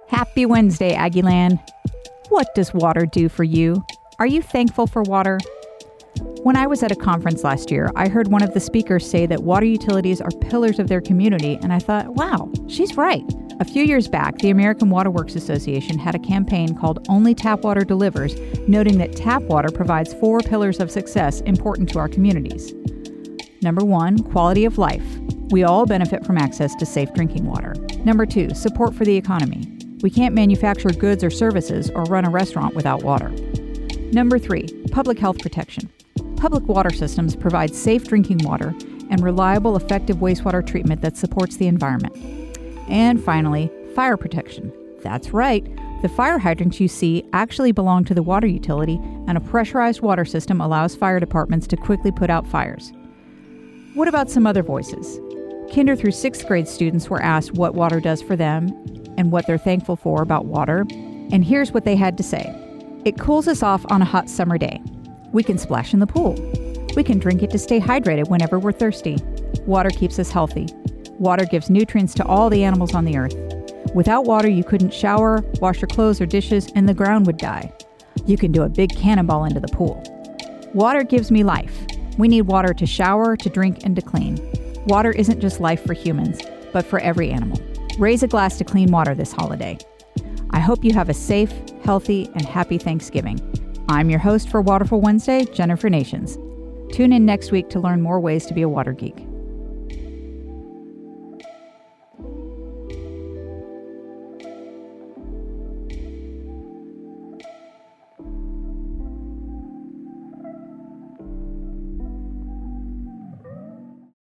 Happy Wednesday, Aggieland. What does water do for you? Are you thankful for water? When I was at a conference last year, I heard one of the speakers say that water utilities are pillars of their community, and I thought, wow, she's right. A few years back, the American Water Works Association had a campaign called Only Tap Water Delivers, noting that tap water provides 4 pillars of success important to our communities. Number 1, quality of life. We all benefit from access to safe drinking water. Number 2, support for the economy. We can't manufacture goods or services or run a restaurant without water. Number 3, public health protection. Public water systems provide safe drinking water and reliable, effective wastewater treatment that supports the environment. And finally, fire protection. That's right, the fire hydrants you see actually belong to the water utility, and a pressurized water system allows fire departments to quickly put out fires. What about some other voices? Kinder through 6th grade students were asked what water does for them and what they're thankful for about water, and here's what they had to say. It cools us off on a hot summer day. We can splash in the pool. We can drink it to stay hydrated whenever we're thirsty. Water keeps us healthy. Water gives nutrients to all the animals on the earth. Without water, you couldn't shower, wash your clothes or dishes, and the ground would die. You can do a big cannonball into the pool. Water gives me life. We need water to shower, to drink, and to clean. Water isn't just life for humans, but for every animal. Raise a glass to clean water this holiday. I hope you have a safe, healthy, and happy Thanksgiving. I'm your host for Waterful Wednesday, Jennifer Nations. Tune in next week to learn more ways to be a water geek.